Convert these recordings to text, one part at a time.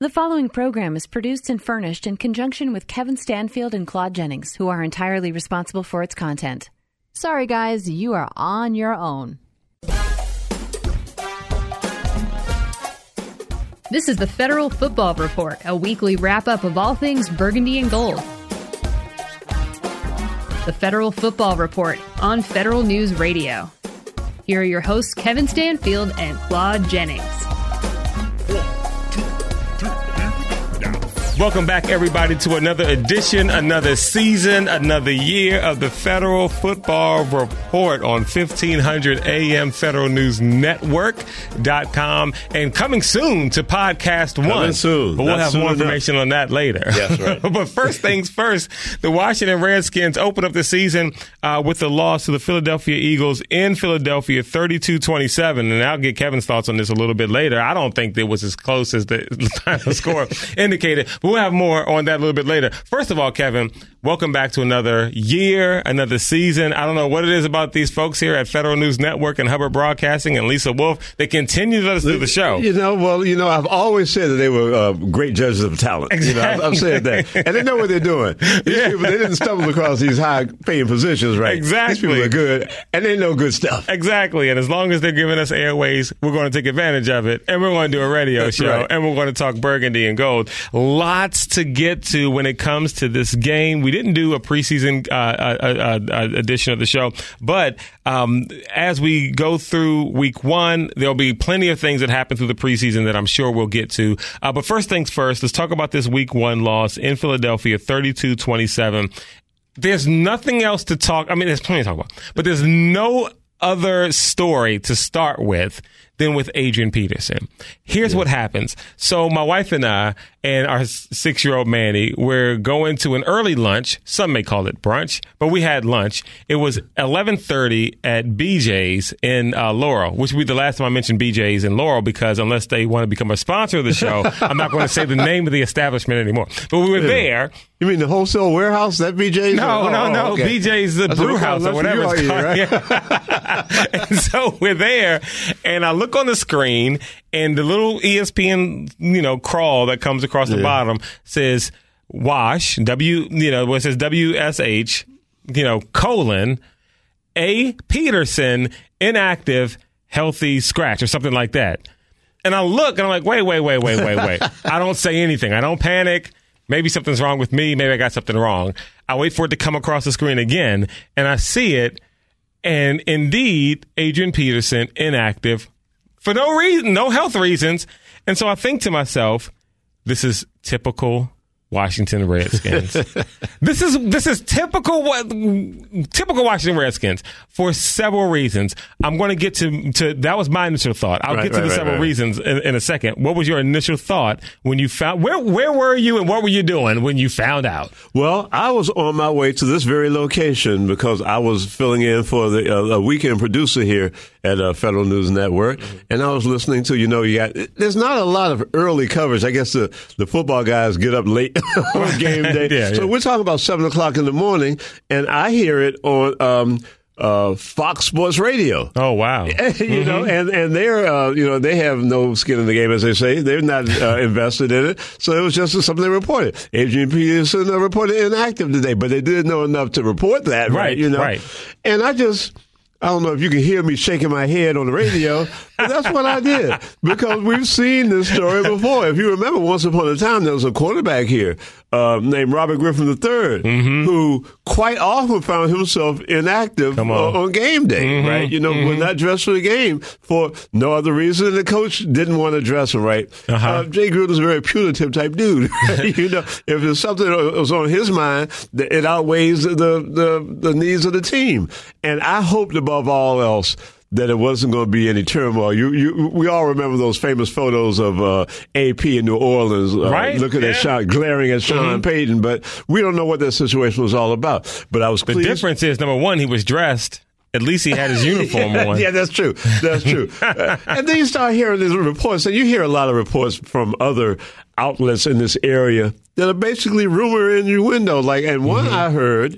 The following program is produced and furnished in conjunction with Kevin Stanfield and Claude Jennings, who are entirely responsible for its content. Sorry, guys, you are on your own. This is the Federal Football Report, a weekly wrap-up of all things burgundy and gold. The Federal Football Report on Federal News Radio. Here are your hosts, Kevin Stanfield and Claude Jennings. Welcome back, everybody, to another edition, another season, another year of the Federal Football Report on 1500 AM Federal News Network.com and coming soon to Podcast One. Coming soon. But we'll have more information on that later. That's right. But first things first, the Washington Redskins open up the season with the loss to the Philadelphia Eagles in Philadelphia, 32-27. And I'll get Kevin's thoughts on this a little bit later. I don't think it was as close as the final score indicated. But we'll have more on that a little bit later. First of all, Kevin, welcome back to another year, another season. I don't know what it is about these folks here at Federal News Network and Hubbard Broadcasting and Lisa Wolf. They continue to let us do the show. I've always said that they were great judges of talent. Exactly. I've said that. And they know what they're doing. These people, they didn't stumble across these high-paying positions, right? Exactly. These people are good, and they know good stuff. Exactly. And as long as they're giving us airways, we're going to take advantage of it, and we're going to do a radio show, right. And we're going to talk burgundy and gold. Lots to get to when it comes to this game. We didn't do a preseason edition of the show, but as we go through week one, there'll be plenty of things that happen through the preseason that I'm sure we'll get to. But first things first, let's talk about this week one loss in Philadelphia, 32-27. There's nothing else to talk. I mean, there's plenty to talk about, but there's no other story to start with than with Adrian Peterson. Here's what happens. So my wife and I and our 6-year-old Manny, we're going to an early lunch. Some may call it brunch, but we had lunch. It was 11:30 at BJ's in Laurel, which would be the last time I mentioned BJ's in Laurel, because unless they want to become a sponsor of the show, I'm not going to say the name of the establishment anymore. But we were there. You mean the wholesale warehouse, that BJ's? No. Okay. BJ's, the brew house or whatever it's called. Right? Yeah. And so we're there, and I look on the screen, and the little ESPN, crawl that comes across the bottom says WASH, where it says WSH, colon, A. Peterson, inactive, healthy scratch, or something like that. And I look, and I'm like, wait. I don't say anything. I don't panic. Maybe something's wrong with me. Maybe I got something wrong. I wait for it to come across the screen again, and I see it. And indeed, Adrian Peterson, inactive for no reason, no health reasons. And so I think to myself, this is typical Washington Redskins. This is typical Washington Redskins for several reasons. I'm going to get to that was my initial thought. I'll get to the several reasons in a second. What was your initial thought when you found where were you and what were you doing when you found out? Well, I was on my way to this very location because I was filling in for the weekend producer here at Federal News Network, and I was listening to there's not a lot of early coverage. I guess the football guys get up late on game day. So we're talking about 7 o'clock in the morning, and I hear it on Fox Sports Radio. Oh, wow. And they're, they have no skin in the game, as they say. They're not invested in it. So it was just something they reported. Adrian Peterson reported inactive today, but they didn't know enough to report that, right? Right. And I don't know if you can hear me shaking my head on the radio, but that's what I did, because we've seen this story before. If you remember, once upon a time, there was a quarterback here named Robert Griffin III, who quite often found himself inactive on game day, right? Would not dress for the game for no other reason than the coach didn't want to dress him right. Jay Gruden's a very punitive type dude. If there's something that was on his mind, it outweighs the needs of the team. And I hoped above all else that it wasn't going to be any turmoil. We all remember those famous photos of AP in New Orleans, looking at Sean, glaring at Sean Payton, but we don't know what that situation was all about. But I was pleased. The difference is, number one, he was dressed. At least he had his uniform on. Yeah, that's true. And then you start hearing these reports, and you hear a lot of reports from other outlets in this area that are basically rumor in your window. And one I heard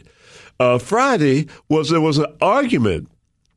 Friday was there was an argument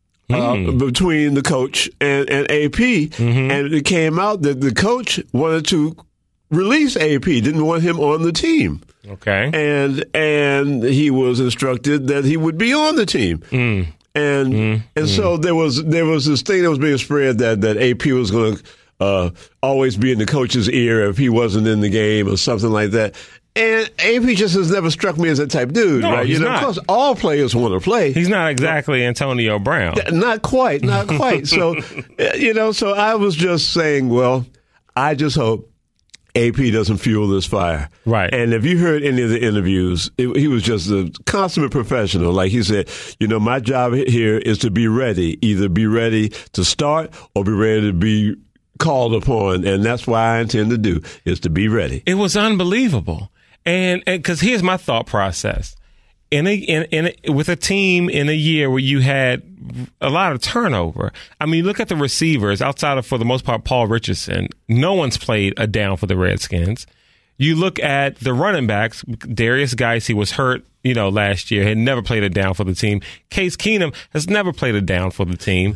between the coach and AP, and it came out that the coach wanted to release AP, didn't want him on the team. Okay. And he was instructed that he would be on the team. And so there was this thing that was being spread that AP was going to always be in the coach's ear if he wasn't in the game or something like that. And AP just has never struck me as that type dude, no, right? He's not. Of course, all players want to play. He's not exactly Antonio Brown. Not quite. So, so I was just saying, well, I just hope AP doesn't fuel this fire. Right. And if you heard any of the interviews, he was just a consummate professional. Like he said, my job here is to be ready, either be ready to start or be ready to be called upon. And that's what I intend to do, is to be ready. It was unbelievable. And because here's my thought process. With a team in a year where you had a lot of turnover, I mean, look at the receivers outside of, for the most part, Paul Richardson. No one's played a down for the Redskins. You look at the running backs, Darius Geis, he was hurt, last year, had never played a down for the team. Case Keenum has never played a down for the team.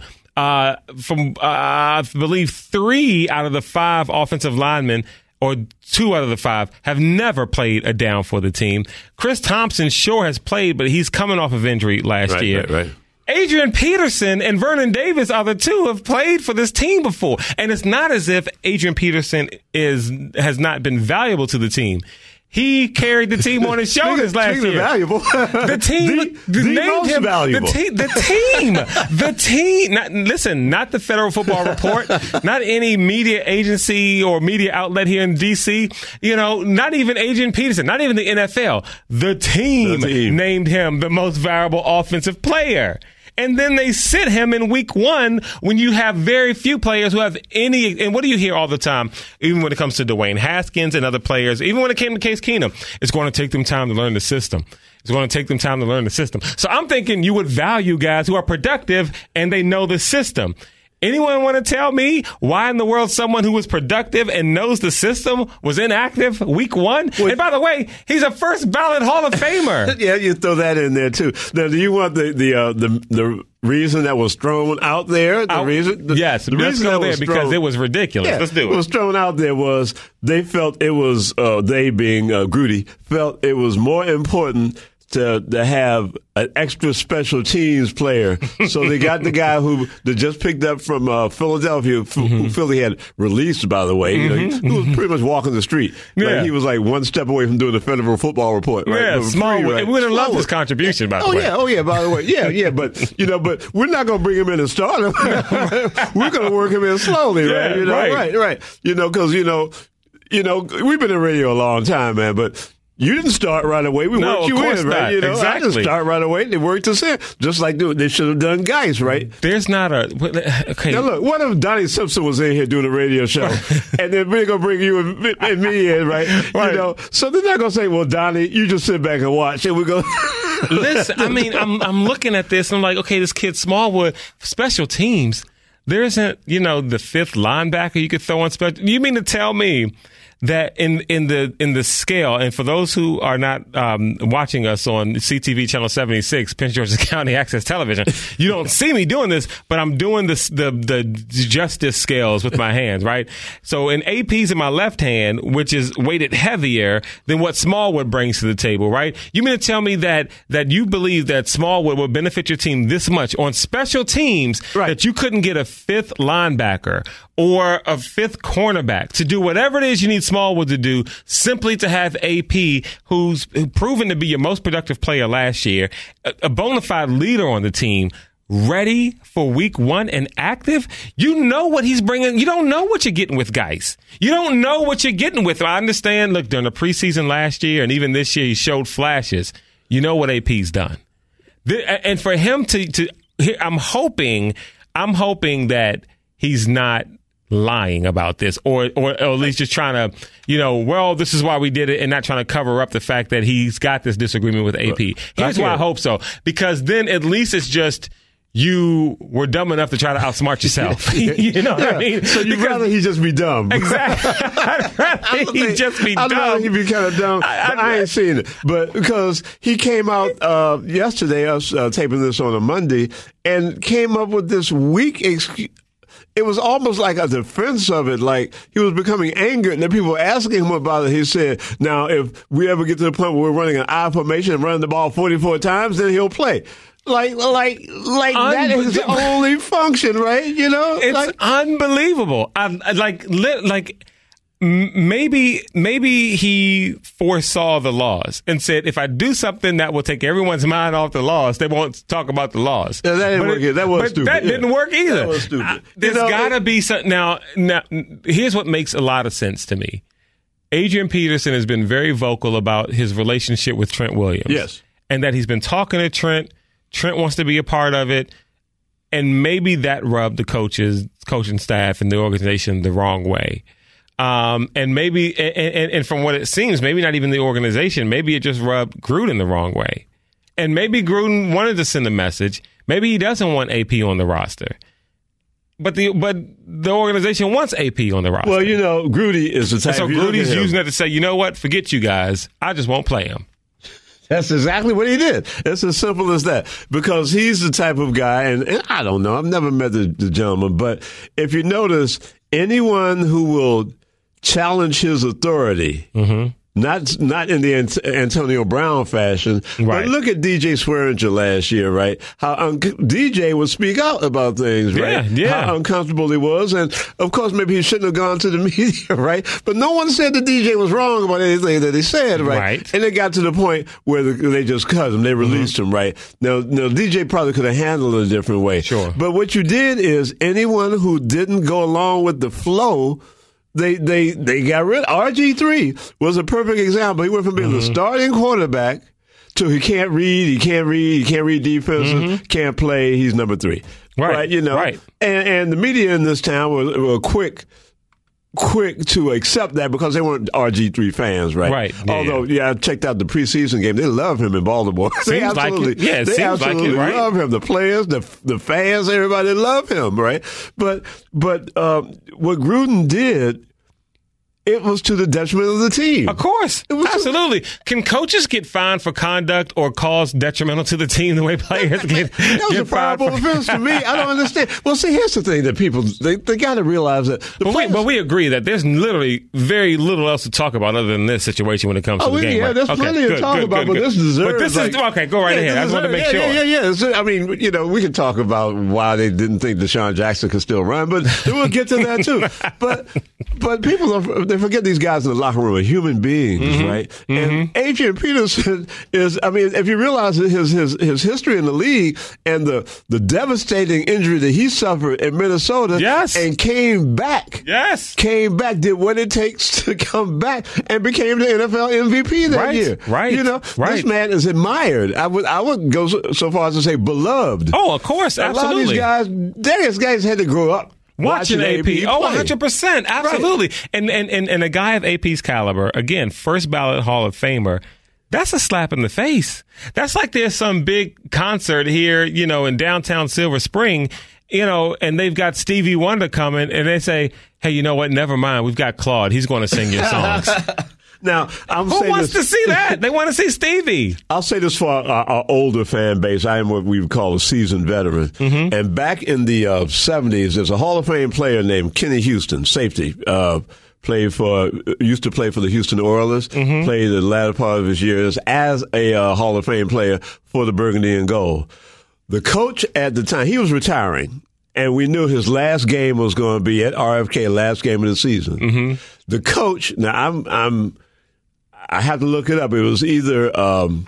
I believe 3 out of the 5 offensive linemen, or 2 out of the 5, have never played a down for the team. Chris Thompson sure has played, but he's coming off of injury last year. Right. Adrian Peterson and Vernon Davis are the 2 who have played for this team before. And it's not as if Adrian Peterson has not been valuable to the team. He carried the team on his shoulders last year. Valuable. The team the most him valuable. The team. Not the Federal Football Report, not any media agency or media outlet here in D.C. Not even Adrian Peterson, not even the NFL. The team named him the most valuable offensive player. And then they sit him in week 1 when you have very few players who have any. And what do you hear all the time, even when it comes to Dwayne Haskins and other players, even when it came to Case Keenum, it's going to take them time to learn the system. So I'm thinking you would value guys who are productive and they know the system. Anyone want to tell me why in the world someone who was productive and knows the system was inactive week 1? And by the way, he's a first ballot Hall of Famer. Yeah, you throw that in there too. Now, do you want the reason that was thrown out there? Yes, let's go there because it was ridiculous. Yeah, let's do it. What was thrown out there was they felt it was they being Grudy felt it was more important to have an extra special teams player. So they got the guy who they just picked up from Philadelphia, who Philly had released, by the way. Who was pretty much walking the street. Like, he was like one step away from doing the Federal Football Report. Right? Yeah, Smallwood. Right? We would have loved his contribution, by the way. Oh, yeah, by the way. Yeah, but, but we're not going to bring him in and start him. We're going to work him in slowly, right? Right. Because, we've been in radio a long time, man, but you didn't start right away. We worked you in, right? Exactly. I didn't start right away. They worked us in, just like they should have done Geis, right? There's not okay. Now look, what if Donnie Simpson was in here doing a radio show, and then we're gonna bring you and me in, right? So they're not gonna say, "Well, Donnie, you just sit back and watch," and we go. Listen, I mean, I'm looking at this, and I'm like, okay, this kid Smallwood, special teams. There isn't, the 5th linebacker you could throw on special. You mean to tell me that in the scale, and for those who are not watching us on CTV Channel 76, Prince George's County Access Television, you don't see me doing this, but I'm doing this the justice scales with my hands, right? So in AP's in my left hand, which is weighted heavier than what Smallwood brings to the table, right? You mean to tell me that you believe that Smallwood will benefit your team this much on special teams, right, that you couldn't get a 5th linebacker or a 5th cornerback to do whatever it is you need Smallwood to do, simply to have AP, who's proven to be your most productive player last year, a bona fide leader on the team, ready for week 1 and active? You know what he's bringing. You don't know what you're getting with Geis. You don't know what you're getting with. I understand, look, during the preseason last year and even this year, he showed flashes. You know what AP's done. And for him to I'm hoping that he's not lying about this, or at least just trying to, this is why we did it, and not trying to cover up the fact that he's got this disagreement with AP. Here's why I hope so, because then at least it's just you were dumb enough to try to outsmart yourself. You know what I mean? So you'd rather he just be dumb. Exactly. I'd rather he just be dumb. I'd rather he be kind of dumb. I ain't seen it. But because he came out yesterday, us taping this on a Monday, and came up with this weak excuse. it was almost like a defense of it. Like he was becoming angered, and then people were asking him about it. He said, now, if we ever get to the point where we're running an I formation and running the ball 44 times, then he'll play. Like that is the only function, right? You know? It's unbelievable. Maybe he foresaw the laws and said, if I do something that will take everyone's mind off the laws, they won't talk about the laws. Yeah, that didn't work either. That was stupid. That didn't work either. That was stupid. There's got to be some. Now, here's what makes a lot of sense to me. Adrian Peterson has been very vocal about his relationship with Trent Williams. Yes. And that he's been talking to Trent. Trent wants to be a part of it. And maybe that rubbed the coaching staff and the organization the wrong way. And maybe, and from what it seems, maybe not even the organization, maybe it just rubbed Gruden the wrong way. And maybe Gruden wanted to send a message. Maybe he doesn't want AP on the roster. But the organization wants AP on the roster. Well, you know, Grudy is the type. So Grudy's using that to say, you know what? Forget you guys. I just won't play him. That's exactly what he did. It's as simple as that. Because he's the type of guy, and I don't know, I've never met the gentleman, but if you notice, anyone who will challenge his authority, not in the Antonio Brown fashion, right. But look at DJ Swearinger last year, right? How DJ would speak out about things, right? Yeah. How uncomfortable he was, and of course, maybe he shouldn't have gone to the media, right? But no one said that DJ was wrong about anything that he said, right? And it got to the point where they just cut him, they released him, right? Now, DJ probably could have handled it a different way. Sure. But what you did is anyone who didn't go along with the flow, They got rid. RG3 was a perfect example. He went from being the starting quarterback to he can't read defenses, can't play. He's number 3, right? You know, right. And the media in this town were quick to accept that because they weren't RG3 fans, right? Right. Yeah, Although, I checked out the preseason game. They love him in Baltimore. They absolutely right? love him. The players, the fans, everybody love him, right? But what Gruden did, it was to the detriment of the team. Of course. Absolutely. Can coaches get fined for conduct or cause detrimental to the team the way players get That was a fireable offense to me. I don't understand. Well, see, here's the thing that people, they got to realize that. But we agree that there's literally very little else to talk about other than this situation when it comes to the game. Yeah, right? there's plenty to talk about, but this deserves. But this is, okay, go right ahead. I just want to make sure. Yeah. I mean, we can talk about why they didn't think Deshaun Jackson could still run, but we'll get to that too. But people they forget these guys in the locker room are human beings, right? And Adrian Peterson is, I mean, if you realize his history in the league and the devastating injury that he suffered in Minnesota, and came back, did what it takes to come back and became the NFL MVP that year. Right. You know, this man is admired. I would go so far as to say beloved. Oh, of course, absolutely. A lot of these guys had to grow up watching AP. Oh, 100%. Absolutely. Right. And a guy of AP's caliber, again, first ballot Hall of Famer, that's a slap in the face. That's like there's some big concert here, in downtown Silver Spring, and they've got Stevie Wonder coming, and they say, hey, you know what? Never mind. We've got Claude. He's going to sing your songs. Now, who wants to see that? They want to see Stevie. I'll say this for our older fan base. I am what we would call a seasoned veteran. And back in the 70s, there's a Hall of Fame player named Kenny Houston, safety. Used to play for the Houston Oilers. Played the latter part of his years as a Hall of Fame player for the Burgundy and Gold. The coach at the time, he was retiring. And we knew his last game was going to be at RFK, last game of the season. The coach, now I have to look it up. It was either Bill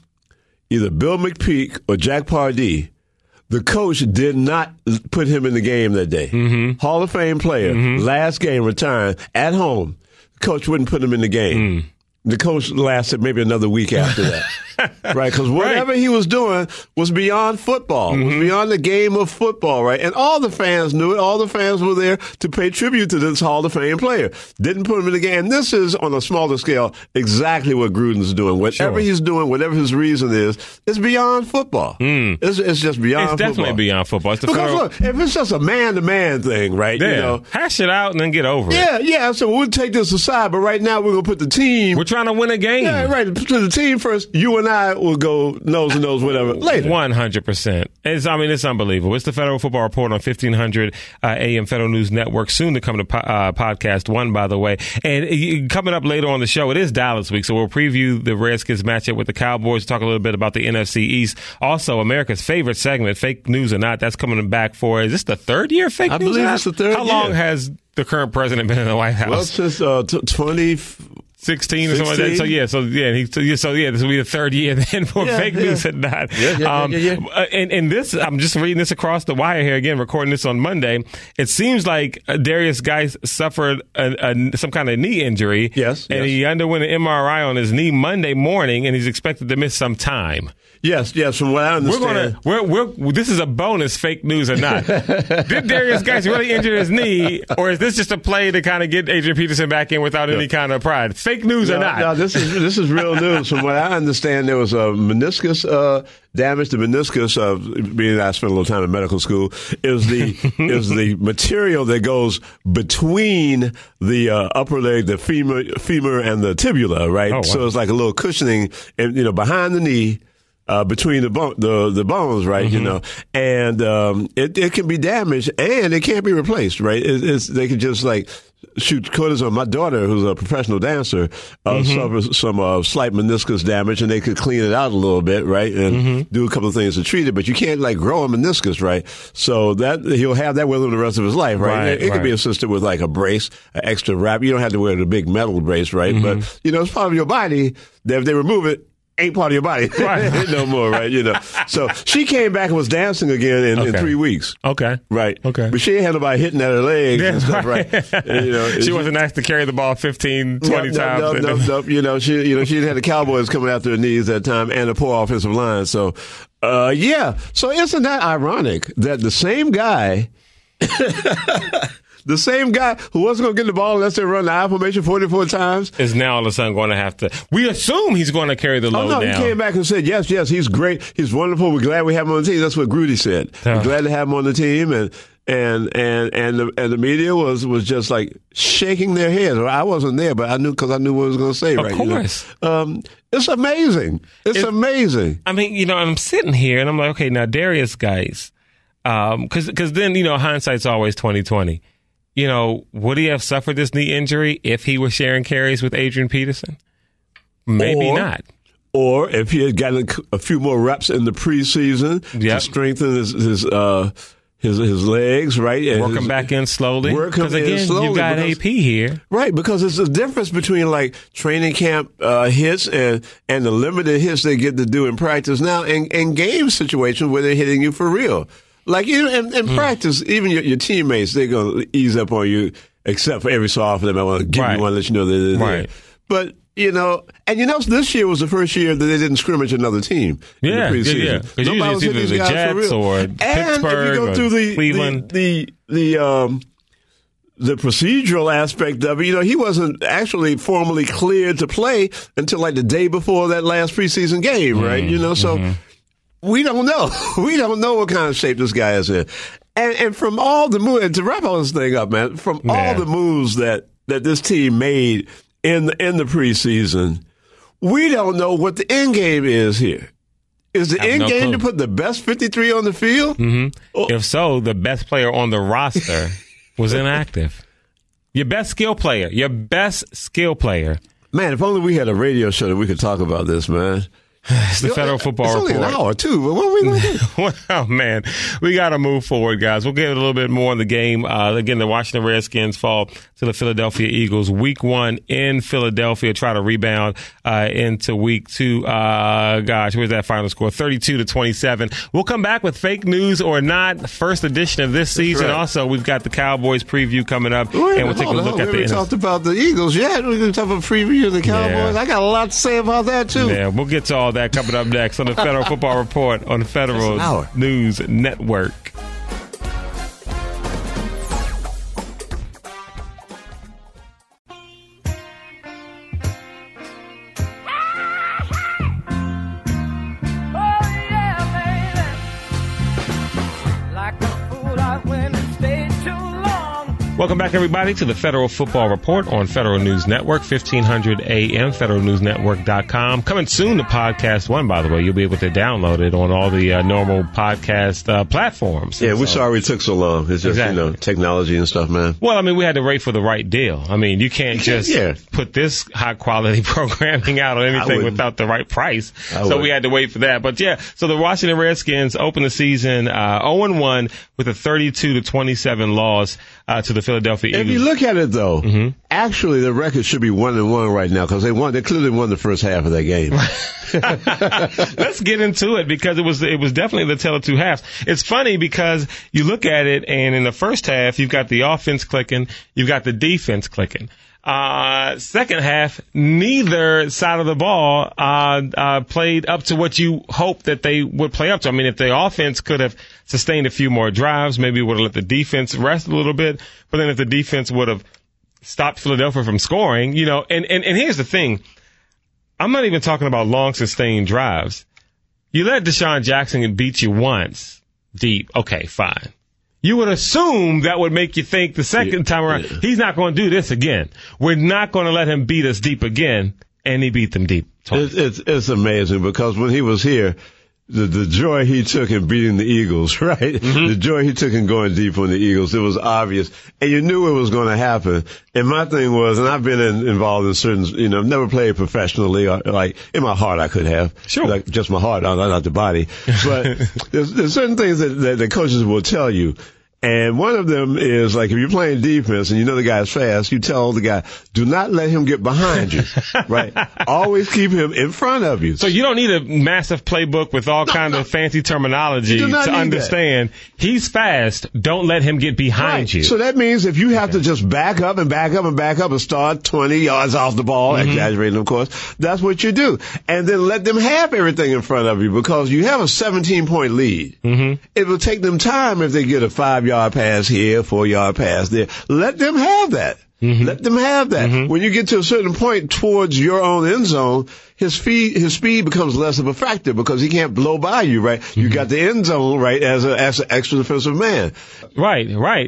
McPeak or Jack Pardee. The coach did not put him in the game that day. Hall of Fame player, last game, retiring at home. The coach wouldn't put him in the game. The coach lasted maybe another week after that. Right, because whatever he was doing was beyond football, was beyond the game of football, right? And all the fans knew it. All the fans were there to pay tribute to this Hall of Fame player. Didn't put him in the game. This is, on a smaller scale, exactly what Gruden's doing. Whatever he's doing, whatever his reason is, it's beyond football. It's just beyond football. It's definitely beyond football. Look, if it's just a man-to-man thing, right? Hash it out and then get over it. Yeah, so we'll take this aside, but right now we're going to put the team trying to win a game. Yeah, right. To the team first. You and I will go nose to nose, whatever, later. 100%. It's unbelievable. It's the Federal Football Report on 1500 AM Federal News Network. Soon to come to Podcast 1, by the way. And coming up later on the show, it is Dallas week, so we'll preview the Redskins matchup with the Cowboys, talk a little bit about the NFC East. Also, America's favorite segment, Fake News or Not, that's coming back for, is this the third year Fake News? I believe it's the third year. How long has the current president been in the White House? Well, since 2016 or something like that. This will be the third year then for Fake News or Not. And this, I'm just reading this across the wire here again, recording this on Monday. It seems like Darius Geis suffered some kind of knee injury. Yes. And he underwent an MRI on his knee Monday morning, and he's expected to miss some time. Yes. From what I understand, this is a bonus. Fake News or Not. Did Darius Geis really injure his knee, or is this just a play to kind of get Adrian Peterson back in without any kind of pride? Fake News or Not? No, this is real news. From what I understand, there was a meniscus damage. The meniscus, being that I spent a little time in medical school, is the material that goes between the upper leg, the femur, and the tibula. Right. Oh, wow. So it's like a little cushioning, and behind the knee. Between the bones, right? Mm-hmm. And it can be damaged and it can't be replaced, right? They can just like shoot cortisone. My daughter, who's a professional dancer, suffers some slight meniscus damage, and they could clean it out a little bit, right? And do a couple of things to treat it, but you can't like grow a meniscus, right? So that he'll have that with him the rest of his life, right? It can be assisted with like a brace, an extra wrap. You don't have to wear the big metal brace, right? Mm-hmm. But it's part of your body that if they remove it, ain't part of your body no more, right? So she came back and was dancing again in 3 weeks. Okay. Right. Okay. But she ain't had nobody hitting at her legs and stuff, right? And, she wasn't asked to carry the ball 15, 20 times. No. She didn't have the Cowboys coming after her knees that time and a poor offensive line. So, So isn't that ironic that the same guy... The same guy who wasn't going to get the ball unless they run the I formation 44 times is now all of a sudden going to have to. We assume he's going to carry the load now. He came back and said, yes, he's great. He's wonderful. We're glad we have him on the team. That's what Grudy said. We're glad to have him on the team. And the media was just like shaking their heads. I wasn't there, but I knew because I knew what I was going to say. Of course. It's amazing. It's amazing. I mean, I'm sitting here and I'm like, okay, now Darius Geis, because then hindsight's always 20/20. Would he have suffered this knee injury if he was sharing carries with Adrian Peterson? Maybe not. Or if he had gotten a few more reps in the preseason to strengthen his legs, right? And work him back in slowly. Because again, you got AP here. Right, because there's a difference between like training camp hits and the limited hits they get to do in practice now and game situations where they're hitting you for real. Like, in practice, even your teammates, they're going to ease up on you, except for every so often they might want to give you one, let you know they're there. But, this year was the first year that they didn't scrimmage another team in the preseason. Yeah. Because usually it's either the Jets or Pittsburgh or Cleveland. The procedural aspect of it, he wasn't actually formally cleared to play until like the day before that last preseason game, right? So... We don't know. We don't know what kind of shape this guy is in. And from all the moves, and to wrap all this thing up, man, from all the moves that this team made in the preseason, we don't know what the end game is here. Is the end game to put the best 53 on the field? Mm-hmm. If so, the best player on the roster was inactive. Your best skill player. Man, if only we had a radio show that we could talk about this, man. It's the Federal Football Report. It's only an hour, too. But what are we going to do? Well, man, we got to move forward, guys. We'll get a little bit more on the game. Again, the Washington Redskins fall to the Philadelphia Eagles. Week 1 in Philadelphia. Try to rebound into Week 2. Where's that final score? 32-27. We'll come back with Fake News or Not, first edition of this season. Right. Also, we've got the Cowboys preview coming up, and we'll take a look at the... We talked about the Eagles yet. We're going to talk about preview of the Cowboys. Yeah. I got a lot to say about that, too. Yeah, we'll get to all that coming up next on the Federal Football Report on the Federal News Network. Welcome back, everybody, to the Federal Football Report on Federal News Network, 1500 AM, federalnewsnetwork.com. Coming soon to Podcast One, by the way. You'll be able to download it on all the normal podcast platforms. Yeah, we're sorry it took so long. It's just, technology and stuff, man. Well, I mean, we had to wait for the right deal. I mean, you can't just put this high-quality programming out on anything without the right price. So we had to wait for that. But, so the Washington Redskins open the season 0-1 with a 32-27 loss to the Philadelphia Eagles. If you look at it, though, actually the record should be 1-1 right now because they clearly won the first half of that game. Let's get into it because it was definitely the tale of two halves. It's funny because you look at it, and in the first half, you've got the offense clicking, you've got the defense clicking. Second half, neither side of the ball played up to what you hope that they would play up to. I mean, if the offense could have sustained a few more drives, maybe it would have let the defense rest a little bit. But then if the defense would have stopped Philadelphia from scoring, and here's the thing. I'm not even talking about long sustained drives. You let Deshaun Jackson beat you once deep. Okay, fine. You would assume that would make you think the second time around, he's not going to do this again. We're not going to let him beat us deep again. And he beat them deep twice. It's amazing because when he was here, the joy he took in beating the Eagles, right? Mm-hmm. The joy he took in going deep on the Eagles, it was obvious. And you knew it was going to happen. And my thing was, and I've been involved in certain, I've never played professionally, like in my heart I could have. Sure. Like just my heart, not the body. But there's certain things that the coaches will tell you. And one of them is, like, if you're playing defense and you know the guy's fast, you tell the guy, do not let him get behind you, right? Always keep him in front of you. So you don't need a massive playbook with all kinds of fancy terminology to understand he's fast. Don't let him get behind you. So that means if you have to just back up and back up and back up and start 20 yards off the ball, exaggerating, of course, that's what you do. And then let them have everything in front of you because you have a 17-point lead. Mm-hmm. It will take them time if they get a 5-yard pass here, 4-yard pass there. Let them have that. Mm-hmm. Let them have that. Mm-hmm. When you get to a certain point towards your own end zone, his speed becomes less of a factor because he can't blow by you, right? Mm-hmm. You got the end zone, right, as an extra defensive man. Right.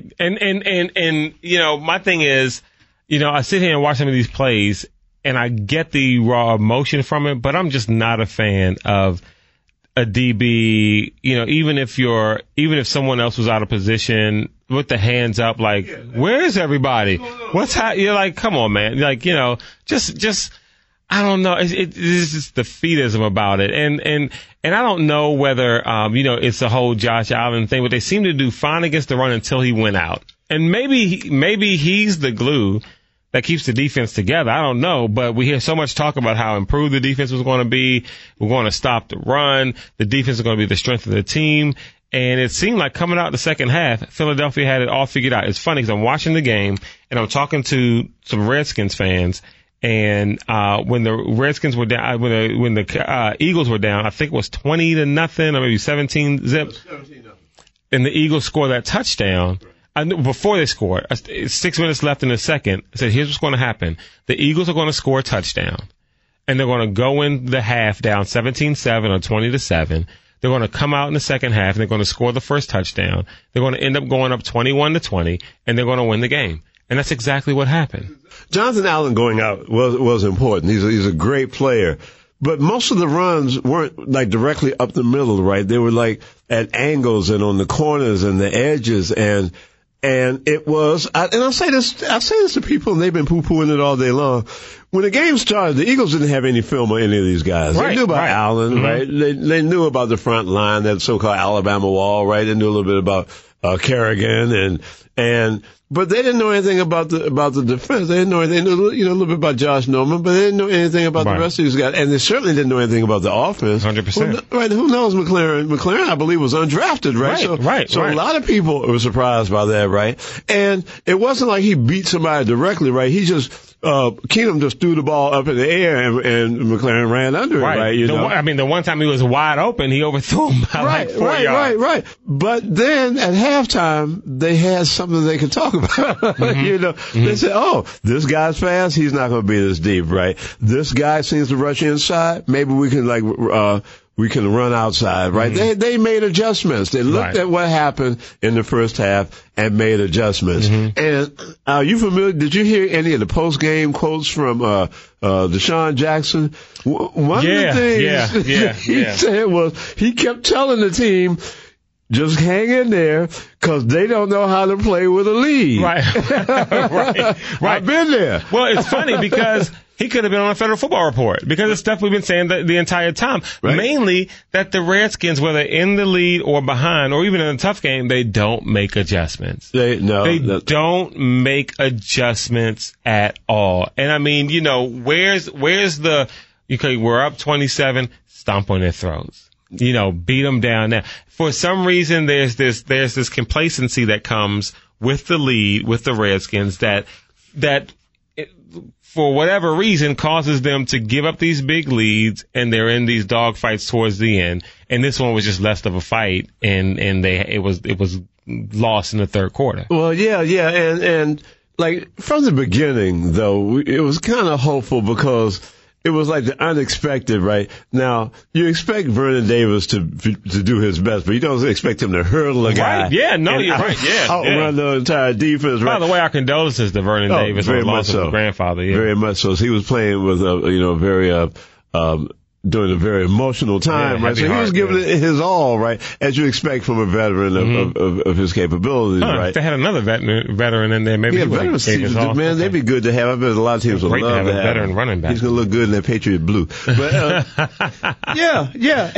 And my thing is, I sit here and watch some of these plays and I get the raw emotion from it, but I'm just not a fan of a DB, even if someone else was out of position with the hands up, like, where is everybody? You're like, come on, man. Like, just, I don't know. It's just defeatism about it. And I don't know whether, it's the whole Josh Allen thing, but they seem to do fine against the run until he went out. And maybe he's the glue that keeps the defense together. I don't know, but we hear so much talk about how improved the defense was going to be. We're going to stop the run. The defense is going to be the strength of the team. And it seemed like coming out the second half, Philadelphia had it all figured out. It's funny because I'm watching the game and I'm talking to some Redskins fans. And when the Redskins were down, when the Eagles were down, I think it was 20-0 or maybe 17 zip. 17-0. And the Eagles scored that touchdown. Before they scored, 6 minutes left in the second, I said, here's what's going to happen. The Eagles are going to score a touchdown, and they're going to go in the half down 17-7 or 20-7. They're going to come out in the second half, and they're going to score the first touchdown. They're going to end up going up 21-20, and they're going to win the game. And that's exactly what happened. Jonathan Allen going out was important. He's a great player. But most of the runs weren't like directly up the middle, right? They were like at angles and on the corners and the edges and it was, and I say this to people, and they've been poo-pooing it all day long. When the game started, the Eagles didn't have any film on any of these guys. Right, they knew about Allen, right? They knew about the front line, that so-called Alabama wall, right? They knew a little bit about Kerrigan but they didn't know anything about the defense. They knew a little bit about Josh Norman, but they didn't know anything about the rest of these guys. And they certainly didn't know anything about the offense. 100%. Right. Who knows McLaren? McLaren, I believe, was undrafted, right? So a lot of people were surprised by that, right? And it wasn't like he beat somebody directly, right? He just, Keenum just threw the ball up in the air and McLaren ran under it, right? The one time he was wide open, he overthrew him by like 4 yards. Right. But then at halftime, they had something they could talk about. They said, oh, this guy's fast. He's not going to beat us deep, right? This guy seems to rush inside. Maybe we can we can run outside, right? Mm-hmm. They made adjustments. They looked at what happened in the first half and made adjustments. Mm-hmm. And are you familiar? Did you hear any of the post-game quotes from Deshaun Jackson? One of the things he said was he kept telling the team, just hang in there, because they don't know how to play with a lead. Right. I've been there. Well, it's funny because he could have been on a Federal Football Report, because it's stuff we've been saying the entire time. Right. Mainly that the Redskins, whether in the lead or behind or even in a tough game, they don't make adjustments. They don't make adjustments at all. And I mean, where's the, we're up 27, stomp on their throats. Beat them down now. For some reason, there's this complacency that comes with the lead, with the Redskins, that for whatever reason causes them to give up these big leads, and they're in these dogfights towards the end. And this one was just less of a fight, and it was lost in the third quarter. Well, yeah, and like from the beginning though, it was kind of hopeful because it was like the unexpected, right? Now, you expect Vernon Davis to do his best, but you don't expect him to hurtle a guy. Right, yeah, no, you're right, yeah. Outrun the entire defense, right? By the way, our condolences to Vernon Davis for the loss of his grandfather. Yeah. Very much so. He was playing with during a very emotional time, right? So he was giving it his all, right? As you expect from a veteran of his capabilities, right? If they had another veteran in there, maybe veterans, man, they'd be good to have. I bet a lot of teams would love to have a veteran running back. He's going to look good in that Patriot blue. But, yeah.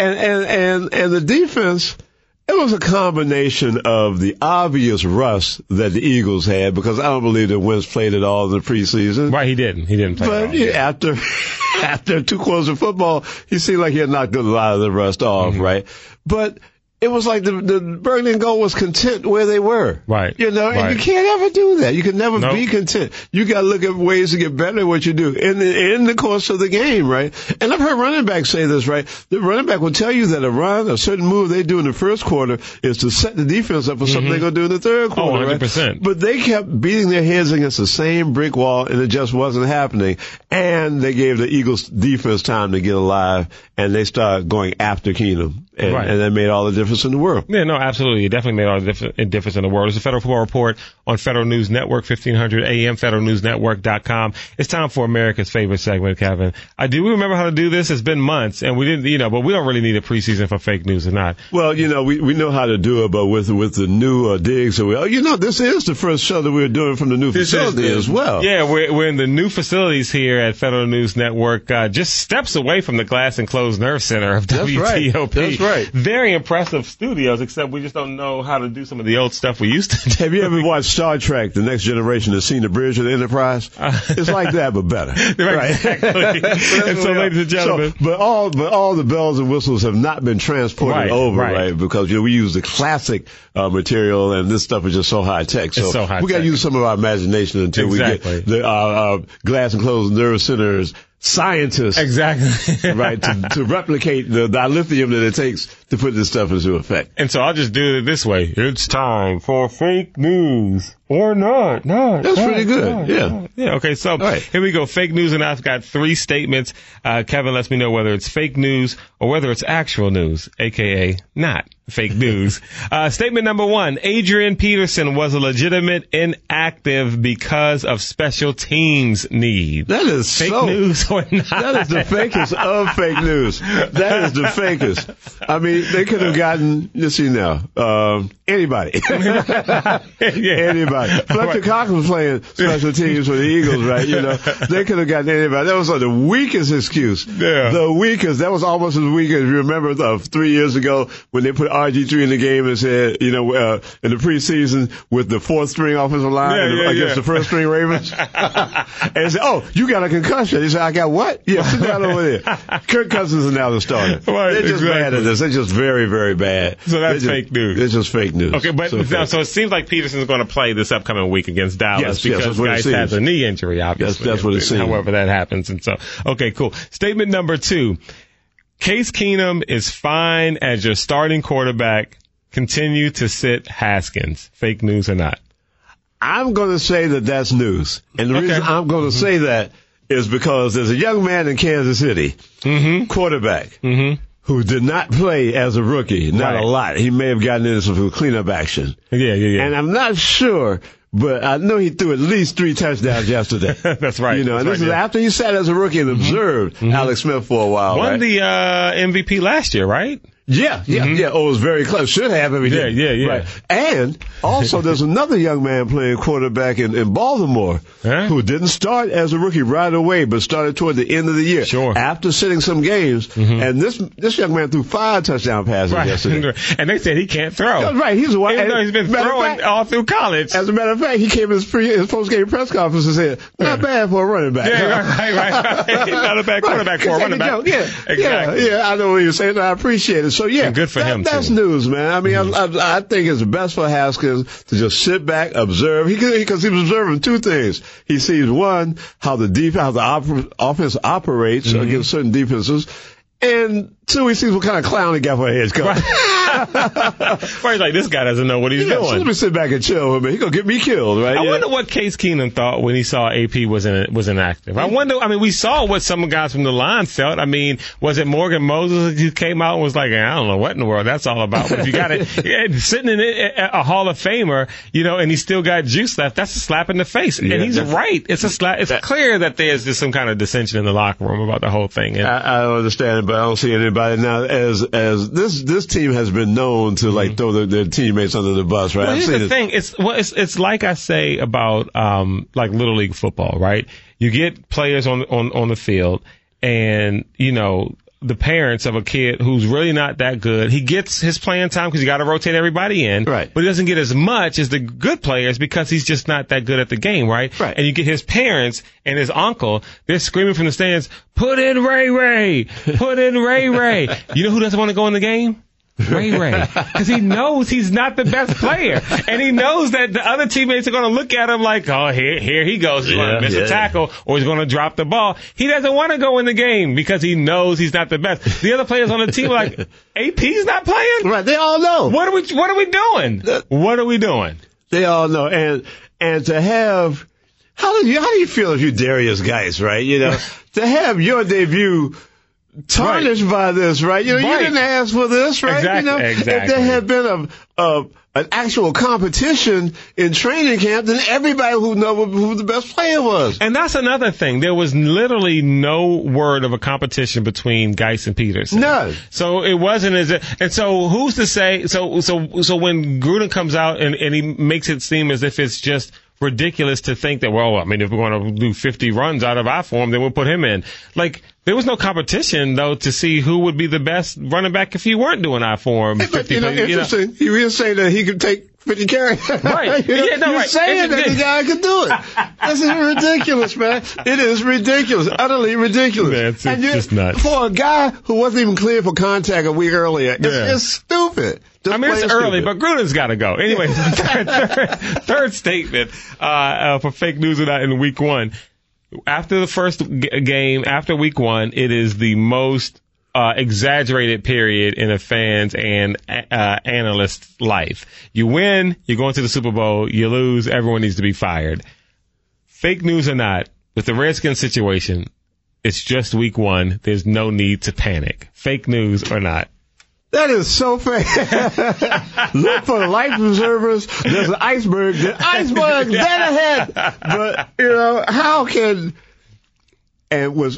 And the defense, it was a combination of the obvious rust that the Eagles had, because I don't believe that Wentz played at all in the preseason. Right, he didn't play at all. But after 2 quarters of football, he seemed like he had knocked a lot of the rust off, right? But it was like the Burgundy and Gold was content where they were. Right. And you can't ever do that. You can never be content. You got to look at ways to get better at what you do in the course of the game, right? And I've heard running backs say this, right? The running back will tell you that a certain move they do in the first quarter is to set the defense up for something they're going to do in the third quarter, 100%. Right? But they kept beating their heads against the same brick wall, and it just wasn't happening. And they gave the Eagles defense time to get alive, and they started going after Keenum. And that made all the difference in the world. Yeah, no, absolutely. It definitely made all the difference in the world. It's a Federal Football Report on Federal News Network, 1500 AM, federalnewsnetwork.com. It's time for America's favorite segment, Kevin. Do we remember how to do this? It's been months, and we didn't, but we don't really need a preseason for fake news or not. Well, we know how to do it, but with the new digs, this is the first show that we're doing from the new facility as well. Yeah, we're in the new facilities here at Federal News Network, just steps away from the Glass Enclosed Nerve Center of WTOP. That's right. Very impressive studios, except we just don't know how to do some of the old stuff we used to do. Have you ever watched Star Trek, The Next Generation, and seen the bridge of the Enterprise? It's like that, but better. Right. Exactly. And so, ladies and gentlemen. But all the bells and whistles have not been transported over, right? Because, we use the classic material, and this stuff is just so high tech. So, we got to use some of our imagination until we get the Glass Enclosed Nerve Center's scientists, right, to replicate the dilithium that it takes to put this stuff into effect. And so I'll just do it this way. It's time for fake news or not. That's pretty good. Yeah. Okay. So Here we go. Fake news, and I've got 3 statements. Kevin lets me know whether it's fake news or whether it's actual news, aka not fake news. Statement number 1: Adrian Peterson was a legitimate inactive because of special teams need. That is fake news or not? That is the fakest of fake news. That is the fakest. I mean, they could have gotten, anybody. Anybody. Fletcher Cox was playing special teams for the Eagles, right? They could have gotten anybody. That was like the weakest excuse. Yeah. The weakest. That was almost as weak as, you remember 3 years ago when they put RG3 in the game and said, in the preseason with the 4th string offensive line against the 1st string Ravens. And said, you got a concussion. He said, I got what? Yeah, sit down over there. Kirk Cousins is now the starter. Right, they're just bad at this. They're just very, very bad. So that's fake news. It's just fake news. Okay, but so it seems like Peterson's going to play this upcoming week against Dallas because Guice has a knee injury, obviously. That's what it seems. However that happens. And so, okay, cool. Statement number 2. Case Keenum is fine as your starting quarterback. Continue to sit Haskins. Fake news or not? I'm going to say that that's news. And the reason I'm going to say that is because there's a young man in Kansas City, quarterback, who did not play as a rookie. Not Right. a lot. He may have gotten into some cleanup action. Yeah. And I'm not sure, but I know he threw at least 3 touchdowns yesterday. That's right. And That's this right, is after he sat as a rookie and observed Alex Smith for a while. Won right? the MVP last year, right? Yeah. Oh, it was very close. Should have if he did. Yeah. Right. And also, there's another young man playing quarterback in Baltimore who didn't start as a rookie right away, but started toward the end of the year. Sure. After sitting some games. And this young man threw 5 touchdown passes yesterday. And they said he can't throw. That's right. He's been throwing all through college. As a matter of fact, he came in his post-game press conference and said, not bad for a running back. Yeah, right. He's not a bad quarterback for a running back. Yeah, exactly. I know what you're saying. I appreciate it. So, yeah. And good for him, That's too. news, man. I mean, I think it's best for Haskins to just sit back, observe. Because he was observing 2 things. He sees, 1, how the offense operates against certain defenses. And 2, he sees what kind of clown he got for a head coach. He's like, this guy doesn't know what he's doing. So let me sit back and chill with me. He's going to get me killed, right? I wonder what Case Keenum thought when he saw AP was inactive. I wonder, we saw what some guys from the line felt. I mean, was it Morgan Moses who came out and was like, I don't know what in the world that's all about. But if you got it sitting in a Hall of Famer, and he's still got juice left, that's a slap in the face. And he's right. It's a slap. It's clear that there's just some kind of dissension in the locker room about the whole thing. And I don't understand it, but I don't see anybody now. As this team has been known to throw their teammates under the bus, right? Well, here's the thing. It's like I say about like Little League football, right? You get players on the field, and the parents of a kid who's really not that good, he gets his playing time because you got to rotate everybody in, right? But he doesn't get as much as the good players because he's just not that good at the game, right? And you get his parents and his uncle, they're screaming from the stands, "Put in Ray Ray! Put in Ray Ray!" You know who doesn't want to go in the game? Ray Ray. Because he knows he's not the best player. And he knows that the other teammates are going to look at him like, oh, here he goes. He's going to miss a tackle or he's going to drop the ball. He doesn't want to go in the game because he knows he's not the best. The other players on the team are like, AP's not playing? Right. They all know. What are we doing? What are we doing? They all know. And to have, how do you feel if you're Darius Geis, right? To have your debut tarnished by this, right? You didn't ask for this, right? Exactly. If there had been an actual competition in training camp, then everybody would know who the best player was. And that's another thing. There was literally no word of a competition between Geis and Peterson. None. So it wasn't and so who's to say, so when Gruden comes out and he makes it seem as if it's just ridiculous to think that, if we're going to do 50 runs out of our form, then we'll put him in. Like, there was no competition, though, to see who would be the best running back if you weren't doing our form. Interesting. You were saying that he could take 50 carries. Right. You're saying that the guy could do it. This is ridiculous, man. It is ridiculous. Utterly ridiculous. Man, it's just nuts. For a guy who wasn't even cleared for contact a week earlier, it's stupid. It's early, but Gruden's got to go. Anyway, third statement for fake news in week 1. After the first game, after week 1, it is the most exaggerated period in a fan's and analyst's life. You win, you go into the Super Bowl, you lose, everyone needs to be fired. Fake news or not, with the Redskins situation, it's just week 1. There's no need to panic. Fake news or not. That is so fair. Look for the life preservers. There's an iceberg. The iceberg dead ahead. But, how can... And what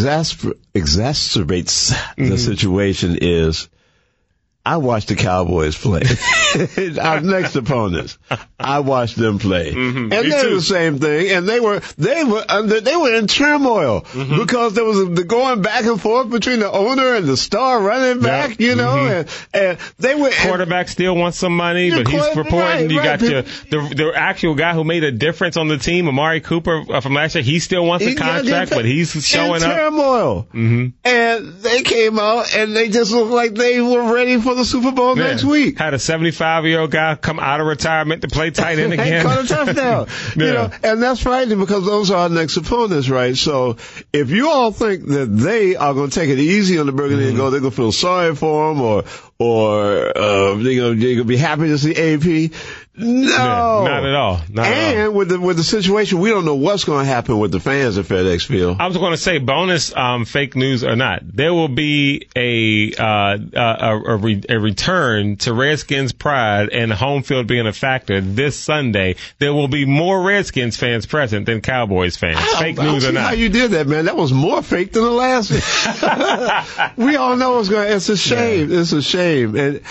exacerbates the situation is I watched the Cowboys play. Our next opponents, I watched them play, and they were the same thing. And they were in turmoil because there was the going back and forth between the owner and the star running back. And they were. Quarterback still wants some money, but he's reporting. You got the actual guy who made a difference on the team, Amari Cooper from last year. He still wants a contract, but he's showing up. Turmoil, and they came out and they just looked like they were ready for the Super Bowl next week. Had a 75-year-old guy come out of retirement to play tight end again. Caught a touchdown. And that's frightening because those are our next opponents, right? So if you all think that they are going to take it easy on the Burgundy and go, they're going to feel sorry for them or they're going to be happy to see AP, No, yeah, not at all. And with the situation, we don't know what's going to happen with the fans at FedEx Field. I was going to say, bonus, fake news or not, there will be a return to Redskins pride and home field being a factor this Sunday. There will be more Redskins fans present than Cowboys fans. Fake news or not? How you did that, man? That was more fake than the last one. We all know it's a shame. Yeah. It's a shame, and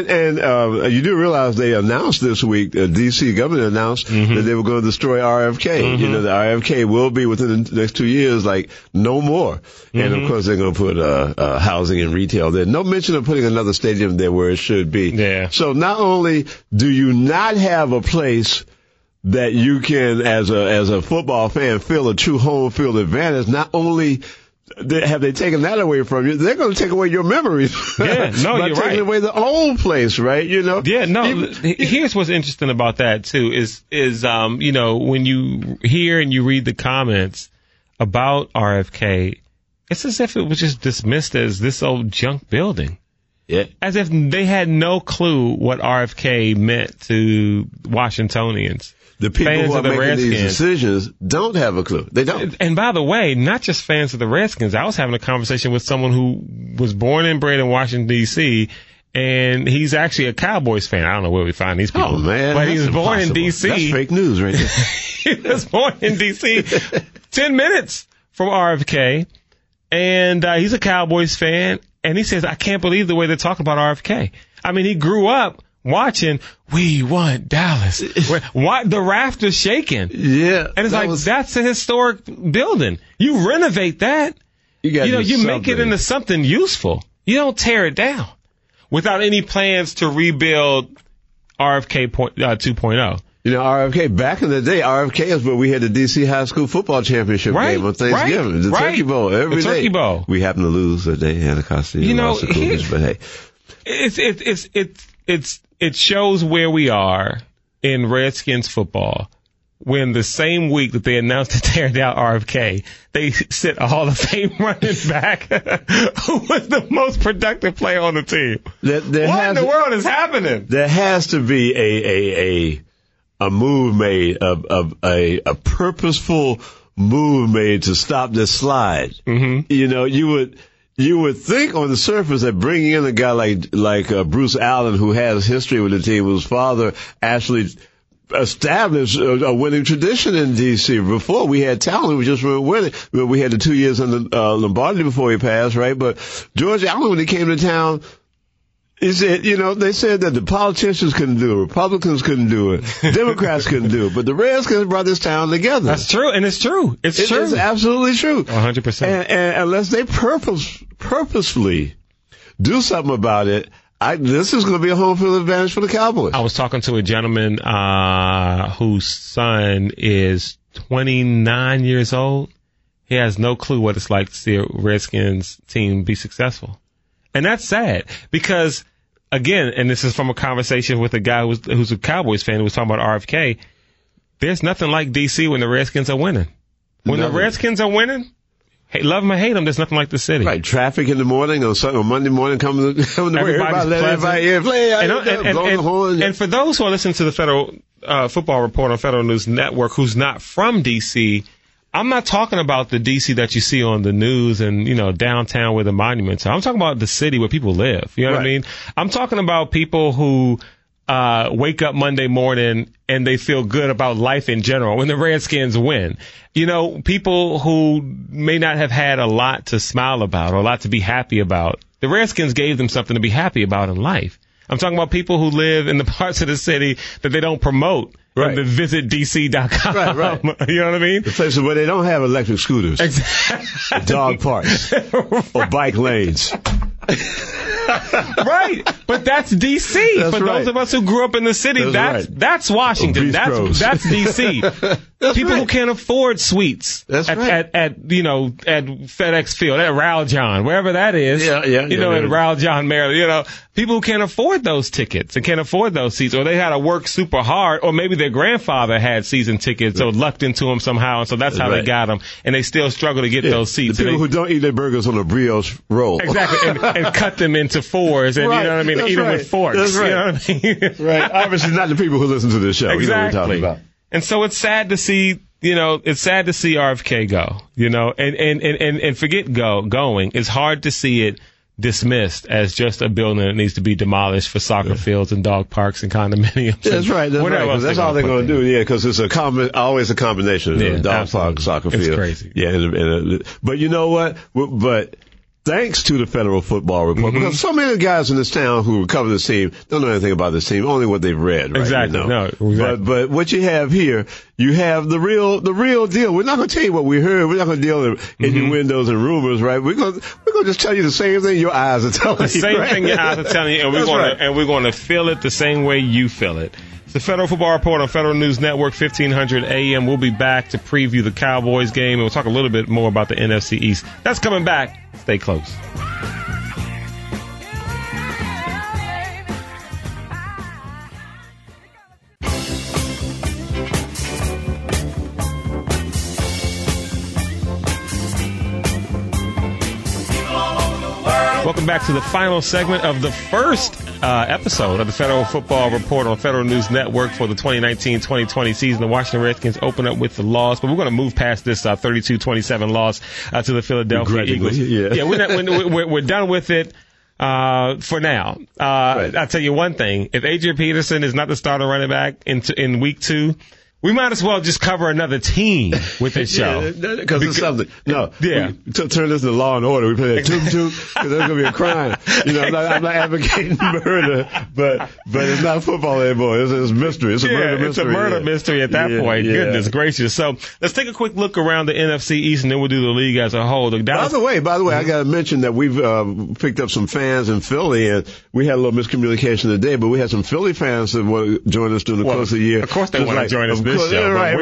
you do realize they announced this week. D.C. government announced that they were going to destroy RFK. You know, the RFK will be within the next 2 years, like no more. And of course, they're going to put housing and retail there. No mention of putting another stadium there where it should be. Yeah. So not only do you not have a place that you can, as a football fan, feel a true home field advantage, not only have they taken that away from you, they're going to take away your memories. Yeah, no, by you're taking right. away the old place, right? You know. Yeah, no. Here's what's interesting about that too is you know, when you hear and you read the comments about RFK, it's as if it was just dismissed as this old junk building. Yeah. As if they had no clue what RFK meant to Washingtonians. The people who are making these decisions don't have a clue. They don't. And by the way, not just fans of the Redskins. I was having a conversation with someone who was born and bred in Washington, D.C., and he's actually a Cowboys fan. I don't know where we find these people. Oh, man. But he was born in D.C. That's fake news right there. He was born in D.C. 10 minutes from RFK, and he's a Cowboys fan, and he says, I can't believe the way they're talking about RFK. I mean, he grew up watching, we want Dallas. The rafters shaking. Yeah. And it's like, that's a historic building. You renovate that. You make it into something useful. You don't tear it down without any plans to rebuild RFK 2.0. You know, RFK, back in the day, RFK is where we had the D.C. High School Football Championship game on Thanksgiving. The Turkey Bowl every day. The Turkey Bowl. We happened to lose that day, Anacostia. You know, but hey. It shows where we are in Redskins football when the same week that they announced to tear down RFK, they sit a Hall of Fame running back who was the most productive player on the team. What in the world is happening? There has to be a move made, a purposeful move made to stop this slide. Mm-hmm. You know, you would think on the surface that bringing in a guy like Bruce Allen, who has history with the team, whose father actually established a winning tradition in D.C. Before we had talent, we just weren't winning. We had the 2 years under Lombardi before he passed, right? But George Allen, when he came to town, he said, you know, they said that the politicians couldn't do it, Republicans couldn't do it, Democrats couldn't do it, but the Redskins brought this town together. That's true, and it's true. It's true. It's absolutely true. 100%. And unless they purposefully do something about it, this is going to be a home field advantage for the Cowboys. I was talking to a gentleman whose son is 29 years old. He has no clue what it's like to see a Redskins team be successful. And that's sad because, again, and this is from a conversation with a guy who's a Cowboys fan who was talking about RFK, there's nothing like D.C. when the Redskins are winning. When the Redskins are winning, love them or hate them, there's nothing like the city. Right, traffic in the morning on Monday morning coming to work. Everybody blowing the horn. And for those who are listening to the Federal Football Report on Federal News Network who's not from D.C., I'm not talking about the D.C. that you see on the news and, you know, downtown where the monuments are. I'm talking about the city where people live. You know what I mean? I'm talking about people who wake up Monday morning and they feel good about life in general when the Redskins win. You know, people who may not have had a lot to smile about or a lot to be happy about. The Redskins gave them something to be happy about in life. I'm talking about people who live in the parts of the city that they don't promote. Right. The visitdc.com. Right. You know what I mean? The places where they don't have electric scooters. Exactly. Dog parks. Or bike lanes. Right. But that's D.C. For those of us who grew up in the city, that's Washington. That's D.C. People who can't afford suites at FedEx Field, at Raul John, wherever that is. At Raul John, Maryland. People who can't afford those tickets and can't afford those seats, or they had to work super hard, or maybe their grandfather had season tickets, or lucked into them somehow, and so that's how they got them, and they still struggle to get those seats. The people who don't eat their burgers on a brioche roll. Exactly, and cut them into fours, and you know what I mean, eat them with forks. That's right. You know what I mean? Right. Obviously not the people who listen to this show. Exactly. You know what we're talking about. And so it's sad to see, RFK go, and forget going. It's hard to see it dismissed as just a building that needs to be demolished for soccer fields and dog parks and condominiums. That's right. That's all they're going to do. Yeah, because it's always a combination of dog park, soccer field. It's crazy. Yeah, but you know what? But thanks to the Federal Football Report, because so many guys in this town who cover this team don't know anything about this team, only what they've read. Right? Exactly. But what you have here, you have the real deal. We're not going to tell you what we heard. We're not going to deal in innuendos and rumors, right? We're going to just tell you the same thing your eyes are telling you. The same thing your eyes are telling you, and we're going to feel it the same way you feel it. The Federal Football Report on Federal News Network, 1500 AM. We'll be back to preview the Cowboys game, and we'll talk a little bit more about the NFC East. That's coming back. Stay close. Welcome back to the final segment of the first episode of the Federal Football Report on Federal News Network for the 2019-2020 season. The Washington Redskins open up with the loss, but we're going to move past this 32-27 loss to the Philadelphia Eagles. We're done with it for now. I'll tell you one thing. If Adrian Peterson is not the starter running back in week 2, we might as well just cover another team with this show. Because it's something. No. Yeah. Turn this into Law and Order. We play that toot-toot, because there's going to be a crime. I'm not advocating murder, but it's not football anymore. It's mystery. It's a murder mystery. It's a murder mystery at that point. Goodness gracious. So let's take a quick look around the NFC East, and then we'll do the league as a whole. By the way, I got to mention that we've picked up some fans in Philly, and we had a little miscommunication today, but we had some Philly fans that want to join us during the course of the year. Of course they want to join us this show. Right.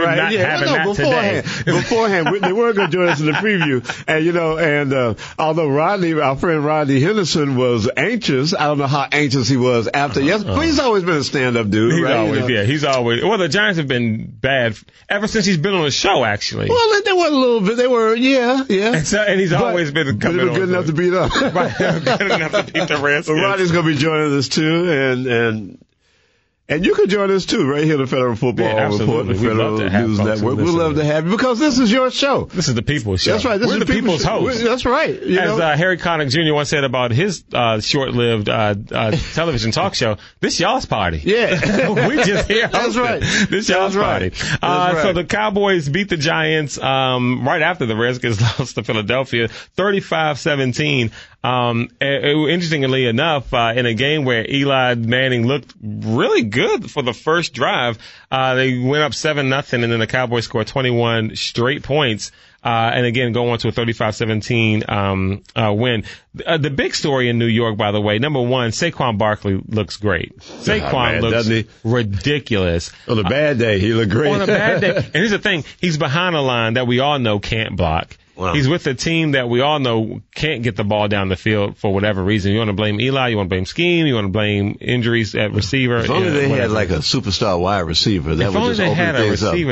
Beforehand, they weren't going to join us in the preview. And although our friend Rodney Henderson was anxious, I don't know how anxious he was after yesterday. But he's always been a stand-up dude, He's always. Well, the Giants have been bad ever since he's been on the show, actually. Well, they were a little bit. They were, yeah. And he's always been coming on. Good enough to beat up. Right, good enough to beat the Redskins. But Rodney's going to be joining us, too, and you can join us, too, right here on the Federal Football Report, the Federal News Network. We'd love to have you, because this is your show. This is the people's show. That's right. We're the people's host. That's right. As Harry Connick Jr. once said about his short-lived television talk show, this y'all's party. Yeah. We just here. That's right. This y'all's party. So the Cowboys beat the Giants right after the Redskins lost to Philadelphia, 35-17. Interestingly enough, in a game where Eli Manning looked really good for the first drive, they went up 7-0, and then the Cowboys scored 21 straight points. And again, go on to a 35-17 win. The big story in New York, by the way, number one, Saquon Barkley looks great. Saquon looks ridiculous. On a bad day, he looked great. On a bad day. And here's the thing, he's behind a line that we all know can't block. Wow. He's with a team that we all know can't get the ball down the field for whatever reason. You want to blame Eli, you want to blame scheme, you want to blame injuries at receiver. If only they had like a superstar wide receiver, that would just open things up.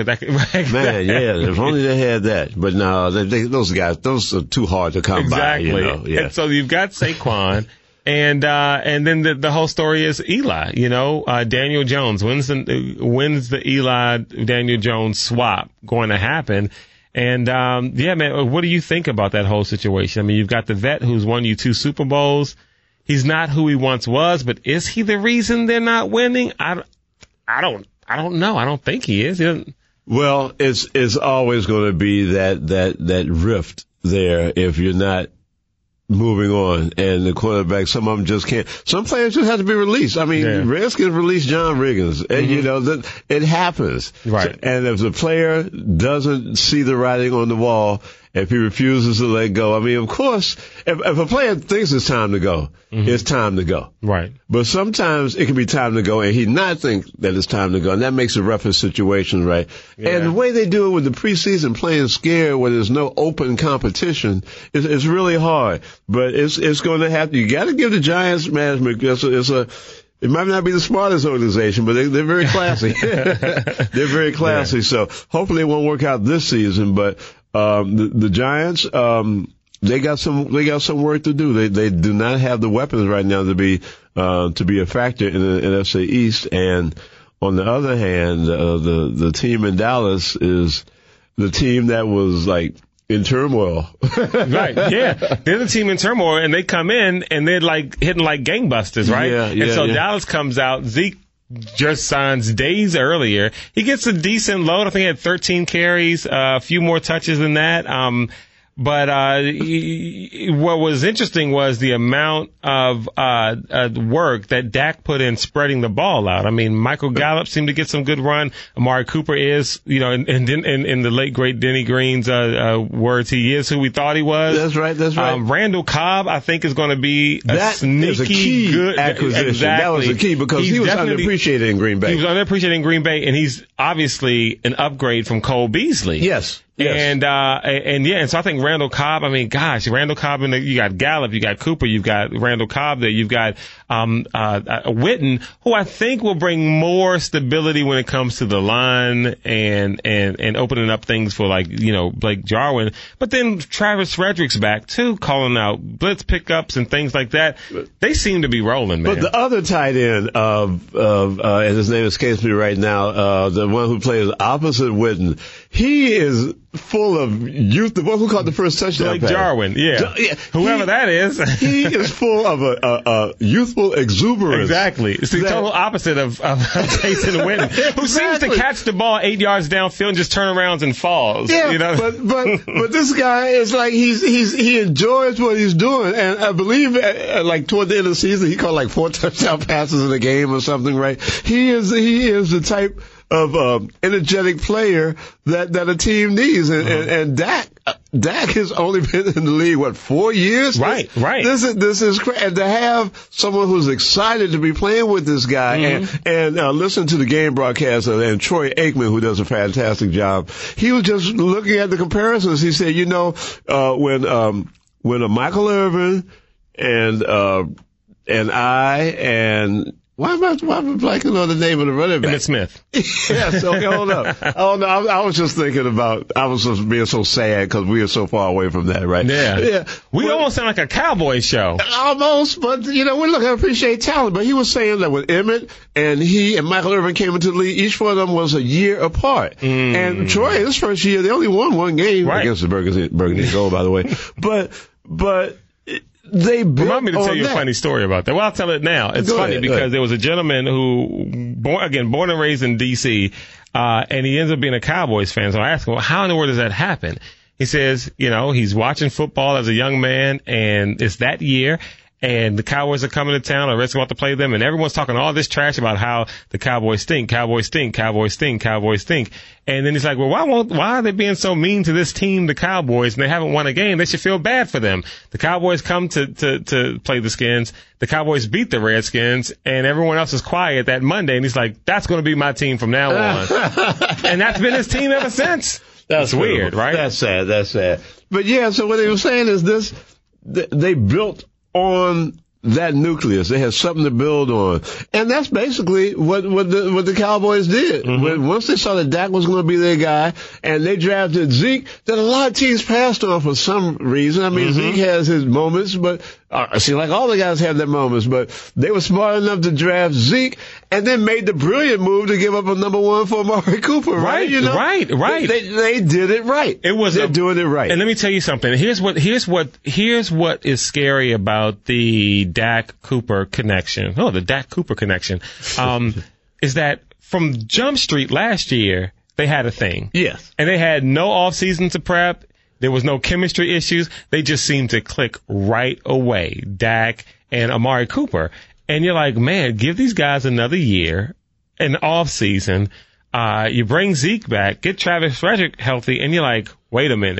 If only they had that. But no, those guys, those are too hard to come by. And so you've got Saquon. And then the whole story is Eli, Daniel Jones. When's the Eli Daniel Jones swap going to happen? And, man, what do you think about that whole situation? I mean, you've got the vet who's won you 2 Super Bowls. He's not who he once was, but is he the reason they're not winning? I don't know. I don't think he is. Well, it's always going to be that rift there if you're not moving on, and the quarterback, some of them just can't. Some players just have to be released. I mean, Redskins released John Riggins, and it happens. Right. And if the player doesn't see the writing on the wall if he refuses to let go, I mean, of course, if a player thinks it's time to go, it's time to go. Right. But sometimes it can be time to go and he not think that it's time to go, and that makes a rougher situation, right? Yeah. And the way they do it with the preseason playing scared where there's no open competition, it's really hard. But it's going to have to, you got to give the Giants management, it might not be the smartest organization, but they're very classy. They're very classy. Yeah. So hopefully it won't work out this season, but the Giants, they got some work to do. They do not have the weapons right now to be a factor in the NFC East. And on the other hand, the team in Dallas is the team that was like in turmoil. Right, yeah. They're the team in turmoil, and they come in and they're like hitting like gangbusters, right? And so Dallas comes out. Zeke just signs days earlier. He gets a decent load. I think he had 13 carries, a few more touches than that. But what was interesting was the amount of work that Dak put in spreading the ball out. I mean, Michael Gallup seemed to get some good run. Amari Cooper is, you know, in the late great Denny Green's words, he is who we thought he was. That's right. Randall Cobb, I think, is going to be a sneaky good acquisition. Exactly. That was a key because he was underappreciated in Green Bay. He was underappreciated in Green Bay, and he's obviously an upgrade from Cole Beasley. Yes. And so I think Randall Cobb, Randall Cobb, you got Gallup, you got Cooper, you've got Randall Cobb there, you've got, Witten, who I think will bring more stability when it comes to the line and opening up things for Blake Jarwin. But then Travis Frederick's back too, calling out blitz pickups and things like that. They seem to be rolling, man. But the other tight end and his name escapes me right now, the one who plays opposite Witten, he is full of youth. The one who caught the first touchdown pass. Jarwin, whoever that is. He is full of a youthful exuberance. Exactly. It's the total opposite of Jason Witten, who seems to catch the ball 8 yards downfield and just turn around and falls. Yeah, you know? but this guy is like he enjoys what he's doing, and I believe like toward the end of the season he caught like 4 touchdown passes in a game or something. Right? He is the type of energetic player that a team needs, and Dak has only been in the league 4 years? Right. This is crazy. And to have someone who's excited to be playing with this guy and listen to the game broadcast and Troy Aikman, who does a fantastic job. He was just looking at the comparisons. He said, when Michael Irvin and why am I blanking on the name of the running back? Emmitt Smith. Yes, okay, hold up. Oh, no, I was just thinking I was just being so sad because we are so far away from that, right? Yeah. We almost sound like a cowboy show. Almost, but, I appreciate talent. But he was saying that when Emmitt and he and Michael Irvin came into the league, each one of them was a year apart. And Troy, his first year, they only won one game against the Burgundy Gold, by the way. But they remind me to tell you a funny story about that. Well, I'll tell it now. It's funny because there was a gentleman who, born and raised in D.C., and he ends up being a Cowboys fan. So I asked him, well, how in the world does that happen? He says, he's watching football as a young man, and it's that year, and the Cowboys are coming to town, or Redskins about to play them, and everyone's talking all this trash about how the Cowboys stink, Cowboys stink, Cowboys stink, Cowboys stink. And then he's like, well, why are they being so mean to this team, the Cowboys, and they haven't won a game? They should feel bad for them. The Cowboys come to play the Skins. The Cowboys beat the Redskins, and everyone else is quiet that Monday. And he's like, that's going to be my team from now on. And that's been his team ever since. That's weird, right? That's sad. But yeah, so what he was saying is this, they built on that nucleus. They had something to build on. And that's basically what the Cowboys did. Once they saw that Dak was going to be their guy and they drafted Zeke, that a lot of teams passed on for some reason. I mean, Zeke has his moments, but like all the guys have their moments, but they were smart enough to draft Zeke and then made the brilliant move to give up a number 1 for Amari Cooper, right? Right. They did it right. They're doing it right. And let me tell you something. Here's what is scary about the Dak Cooper connection. Oh, the Dak Cooper connection. Is that from Jump Street last year, they had a thing. Yes. And they had no off season to prep. There was no chemistry issues. They just seemed to click right away, Dak and Amari Cooper. And you're like, man, give these guys another year, an off season. You bring Zeke back, get Travis Frederick healthy, and you're like, wait a minute.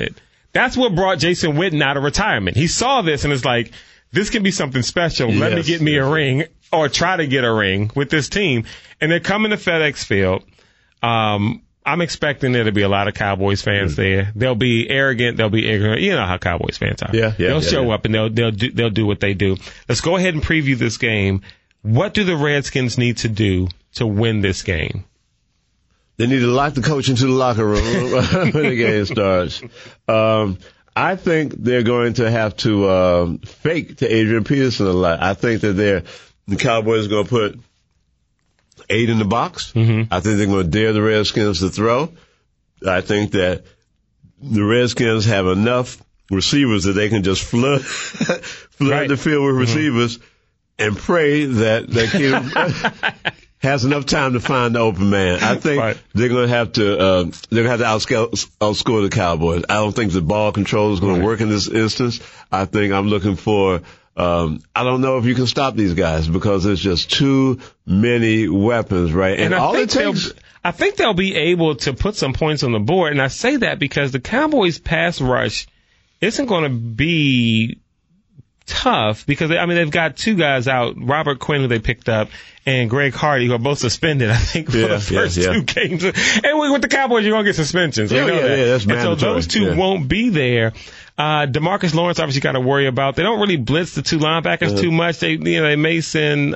That's what brought Jason Witten out of retirement. He saw this and is like, this can be something special. Let me get me a ring or try to get a ring with this team. And they're coming to FedEx Field. I'm expecting there to be a lot of Cowboys fans there. They'll be arrogant. They'll be ignorant. You know how Cowboys fans are. They'll show up and they'll do what they do. Let's go ahead and preview this game. What do the Redskins need to do to win this game? They need to lock the coach into the locker room when the game starts. I think they're going to have to fake to Adrian Peterson a lot. I think that the Cowboys are going to put 8 in the box. Mm-hmm. I think they're going to dare the Redskins to throw. I think that the Redskins have enough receivers that they can just flood the field with receivers and pray that kid has enough time to find the open man. I think they're going to have to outscore the Cowboys. I don't think the ball control is going to work in this instance. I think I'm looking for I don't know if you can stop these guys because there's just too many weapons, right? And all it takes. I think they'll be able to put some points on the board, and I say that because the Cowboys' pass rush isn't going to be tough because they've got 2 guys out, Robert Quinn, who they picked up, and Greg Hardy, who are both suspended, I think, for the first 2 games. And with the Cowboys, you're going to get suspensions. We know that. That's mandatory. And so those 2 won't be there. DeMarcus Lawrence, obviously, got to worry about. They don't really blitz the 2 linebackers too much. They may send,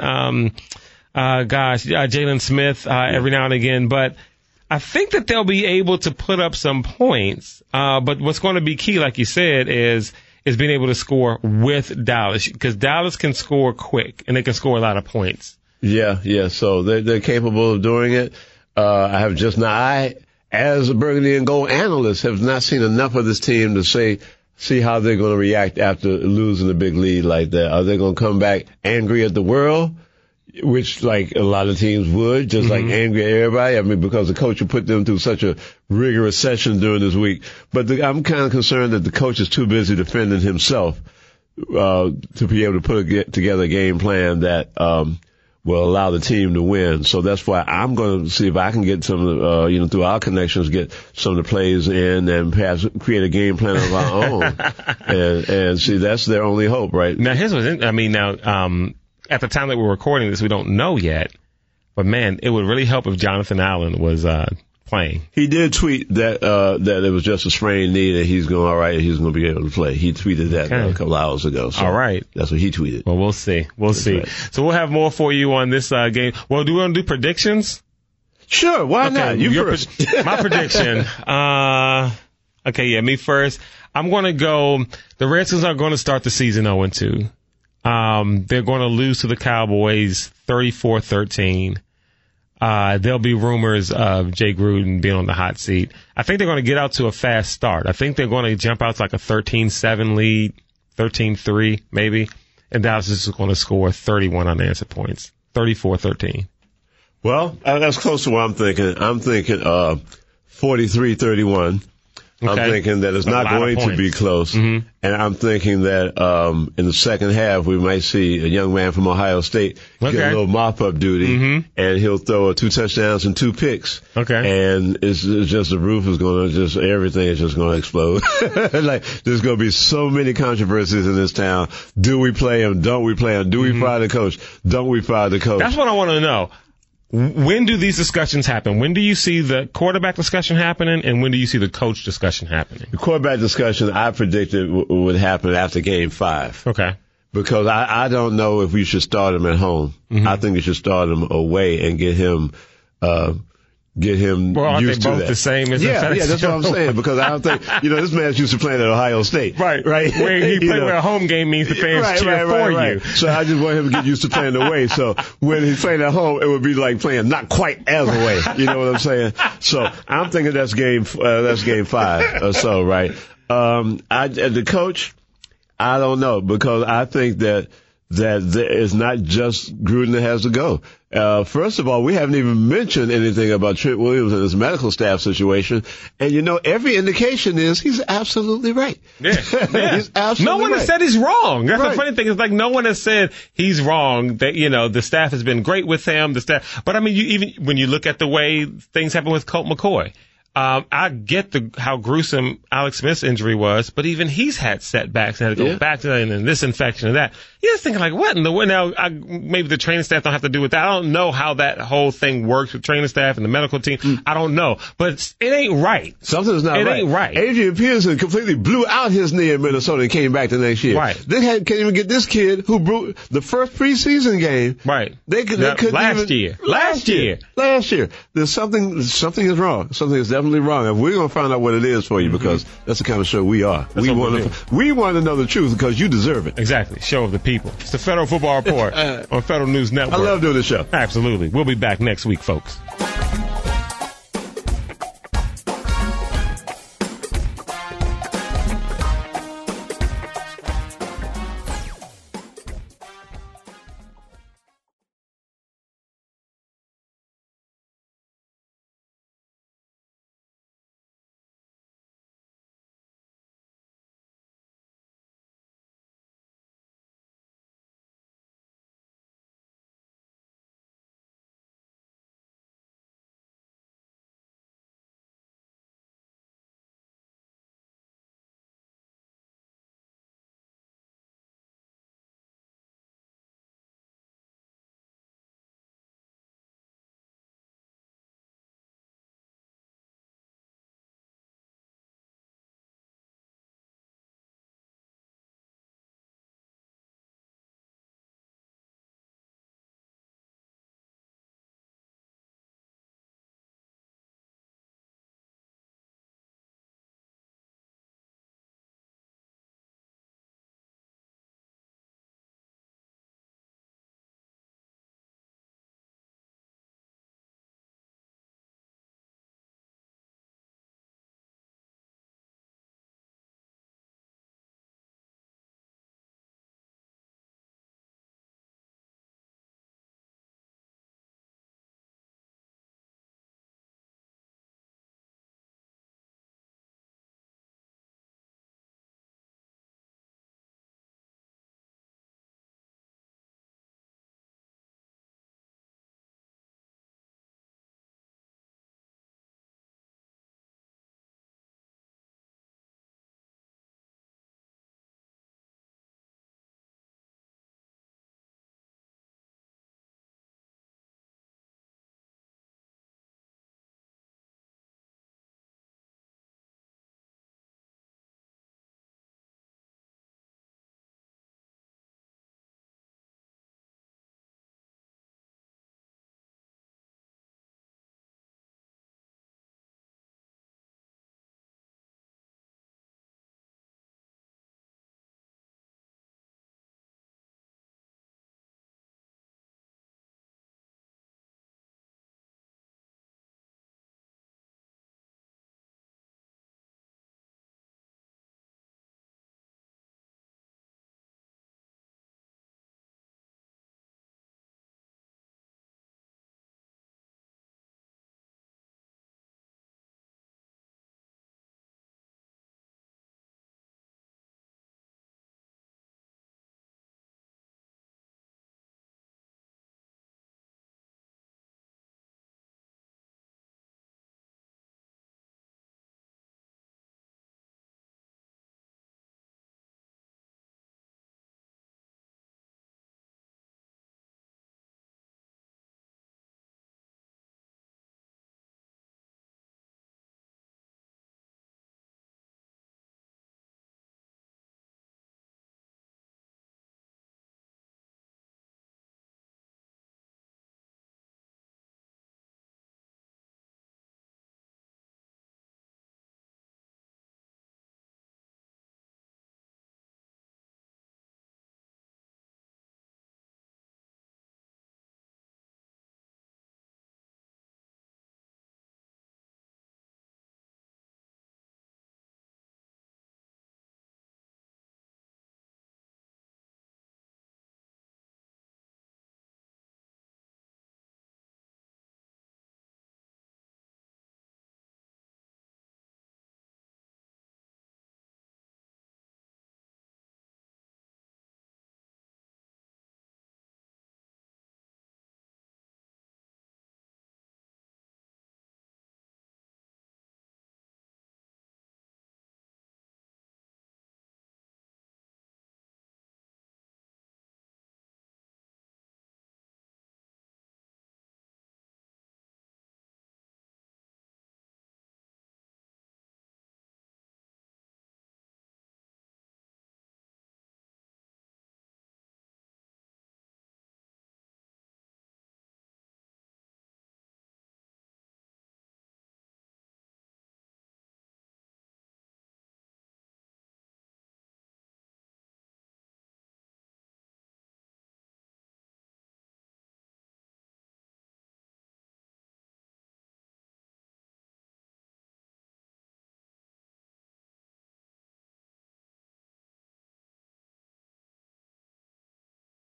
Jalen Smith, every now and again, but I think that they'll be able to put up some points. But what's going to be key, like you said, is being able to score with Dallas, because Dallas can score quick and they can score a lot of points. Yeah. So they're capable of doing it. I, as a Burgundy and Gold analyst, have not seen enough of this team to see how they're going to react after losing a big lead like that. Are they going to come back angry at the world, which like a lot of teams would, just like angry at everybody? Because the coach will put them through such a rigorous session during this week. But I'm kind of concerned that the coach is too busy defending himself to be able to put together a game plan that will allow the team to win. So that's why I'm going to see if I can get some of the, through our connections, get some of the plays in and perhaps create a game plan of our own. and see, that's their only hope, right? Now, at the time that we're recording this, we don't know yet. But, man, it would really help if Jonathan Allen was playing. He did tweet that it was just a sprained knee, that he's going all right and he's going to be able to play. He tweeted that a couple hours ago. So all right. That's what he tweeted. Well, we'll see. We'll see. Right. So we'll have more for you on this game. Well, do we want to do predictions? Sure. Why not? You first. My prediction. Me first. I'm going to go. The Redskins are going to start the season 0-2. They're going to lose to the Cowboys 34-13. There'll be rumors of Jay Gruden being on the hot seat. I think they're going to get out to a fast start. I think they're going to jump out to like a 13-7 lead, 13-3 maybe, and Dallas is going to score 31 unanswered points, 34-13. Well, that's close to what I'm thinking. I'm thinking 43-31. Okay. I'm thinking that it's not going to be close. Mm-hmm. And I'm thinking that in the second half, we might see a young man from Ohio State get a little mop-up duty, and he'll throw 2 touchdowns and 2 picks. Okay. And it's just the roof is going to everything is just going to explode. Like, there's going to be so many controversies in this town. Do we play him? Don't we play him? Do we fire the coach? Don't we fire the coach? That's what I want to know. When do these discussions happen? When do you see the quarterback discussion happening, and when do you see the coach discussion happening? The quarterback discussion I predicted would happen after Game 5. Okay. Because I don't know if we should start him at home. I think we should start him away and get him used to that. Aren't they both the same as that's what I'm saying. Because I don't think, this man's used to playing at Ohio State. Right. Where he played where a home game means the fans cheer for you. So I just want him to get used to playing away. So when he's playing at home, it would be like playing not quite as away. You know what I'm saying? So I'm thinking that's game 5 or so, right? The coach, I don't know, because I think that it's not just Gruden that has to go. First of all, we haven't even mentioned anything about Trent Williams and his medical staff situation. And, every indication is he's absolutely right. Yeah. He's absolutely No one right. has said he's wrong. That's the funny thing. Is like no one has said he's wrong, that, the staff has been great with him, But, even when you look at the way things happen with Colt McCoy, I get how gruesome Alex Smith's injury was, but even he's had setbacks and had to go back to that and this infection and that. You're just thinking, like, what in the world? Now, maybe the training staff don't have to do with that. I don't know how that whole thing works with training staff and the medical team. I don't know. But it ain't right. Something's not right. It ain't right. Adrian Peterson completely blew out his knee in Minnesota and came back the next year. Right. They can't even get this kid who blew the first preseason game. Right. They couldn't last year. There's something is wrong. Something is definitely wrong. And we're going to find out what it is for you because that's the kind of show we are. We want to know the truth because you deserve it. Exactly. Show of the people. It's the Federal Football Report on Federal News Network. I love doing this show. Absolutely. We'll be back next week, folks.